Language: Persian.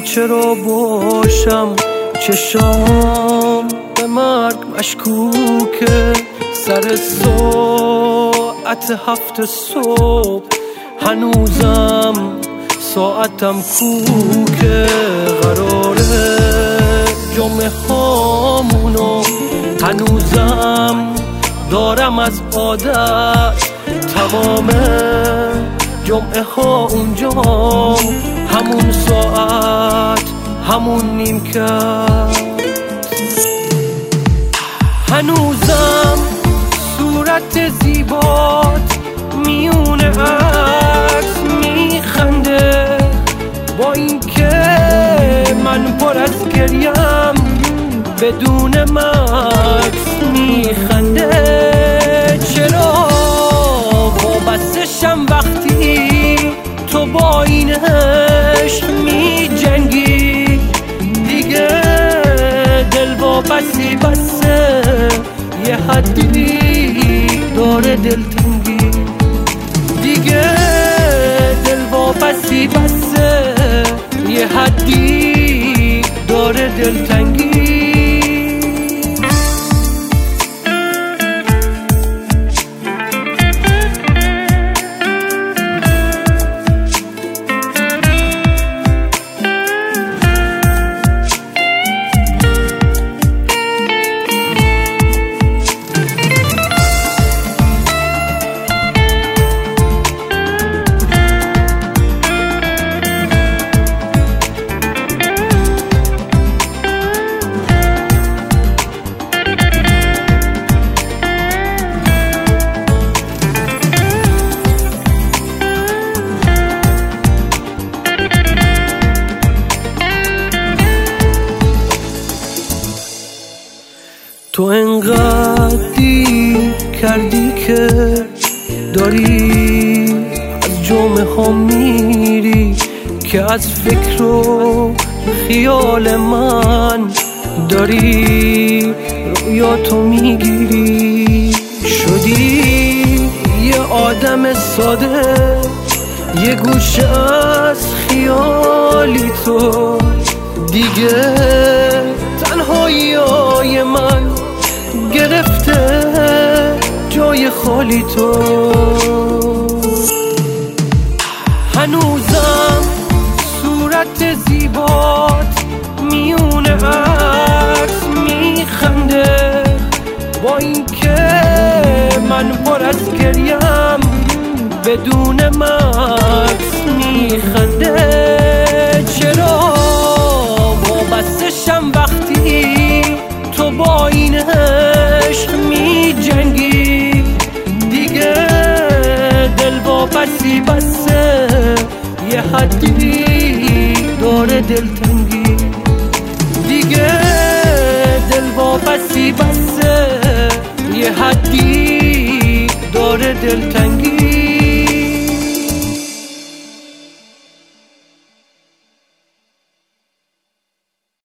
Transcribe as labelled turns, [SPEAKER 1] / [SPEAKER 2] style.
[SPEAKER 1] چرا باشم چشام به مرگ مشکوکه؟ سر ساعت 7 صبح هنوزم ساعتم کوکه. قراره جمعه هامونو هنوزم دارم از عادت، تمام جمعه ها اونجام همون ساعت همون نیمکت. هنوزم صورت زیبات میونه عکس میخنده، با اینکه من پر از گریم بدون مکس میخنده. چرا وابستشم وقتی تو با این عشق میجنگی؟ دیگه دل واپسی بسه، یه حدی داره دلتنگی. دیگه دل واپسی بسه، یه حدی داره دلتنگی. تو انقدری کردی که داری از جمعه ها میری، که از فکر و خیال من داری رویاتو میگیری. شدی یه آدم ساده، یه گوشه از خیالی تو. دیگه تنهایی های من گرفته جای خالی تو. هنوزم صورت زیبات میونه عکس میخنده، با اینکه من پر از گریم بدون مکس میخنده. چرا وابستشم وقتی تو با این عشق میجنگی؟ دیگه دل واپسی بسه، یه حدی داره دلتنگی. دیگه دل واپسی بسه، یه حدی داره دلتنگی.